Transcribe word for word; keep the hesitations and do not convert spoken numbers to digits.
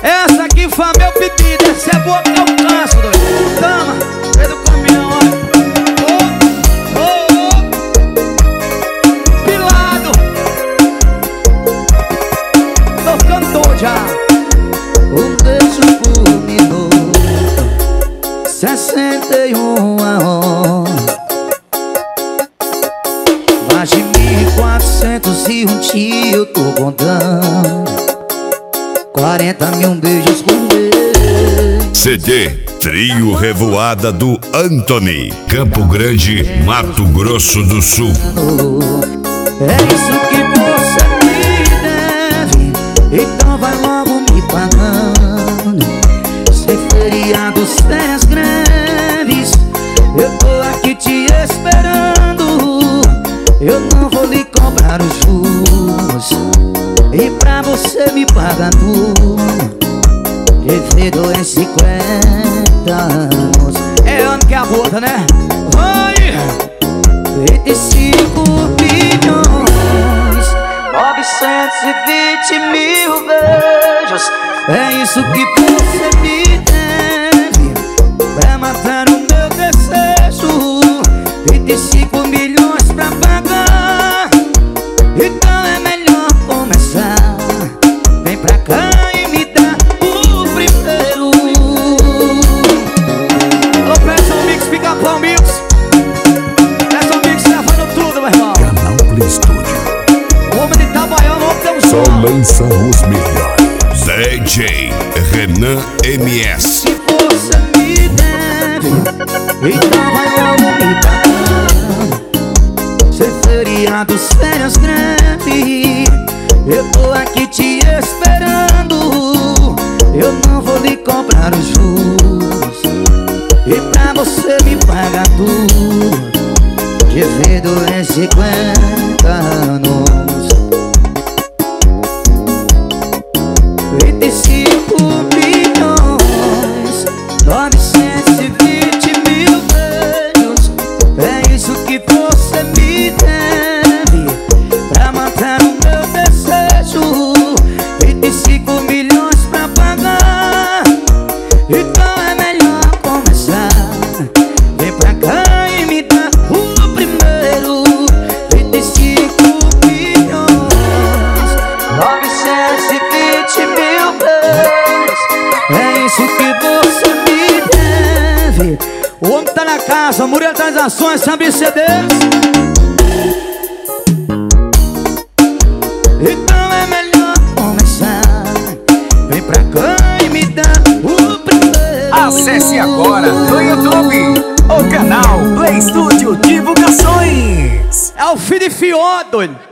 Essa aqui foi meu pedido, essa é boa que eu canso, doido. Toma, vem do caminhão, olha. Oh, oh, oh. Pilado. Tô cantor já. Um beijo por minuto, sessenta e uma horas. Mais de mil e quatrocentos e um dia eu tô contando. Quarenta mil beijos por mês. C D Trio Revoada do Anthony, Campo Grande, Mato Grosso do Sul. É isso que você me deve, então vai logo me pagando. Sem feriado, sem as greves, eu tô aqui te esperando. Eu não vou lhe cobrar os juros, e pra você me pagar tudo, devido em cinquenta anos. É ano que é a boda, né? Vai! vinte e cinco bilhões, novecentos e vinte mil beijos. É isso que você me deve, pra matar o meu desejo. Vinte e cinco milhões pra pagar, então é melhor começar. Vem pra cá e me dá o primeiro. Alô, Pressão Mix, Pica-Pau Mix. Pressão Mix levando tudo, meu irmão. Canal Play Studio. O homem de Itabaiana, o homem tem um Só som. lança os melhores. D J Renan M S. Se você me deve, então vai logo me pagar. Sem feriado, sem as greves, eu tô aqui te esperando. Eu não vou lhe cobrar os juros, e pra você me pagar tudo, devido em cinquenta anos. Vinte e cinco bilhões, novecentos e vinte mil beijos. É isso que você me deve, pra matar o meu desejo. Vinte e cinco milhões pra pagar, então é melhor começar. Vem pra cá e me dá o primeiro. Vinte e cinco bilhões, novecentos e vinte mil beijos. É isso que você me deve. O homem tá na casa, Murilo Transações, Sambi C Ds. Então é melhor começar. Vem pra cá e me dá o primeiro. Acesse agora no YouTube o canal Play Studio Divulgações. É o filho de Fió, doido.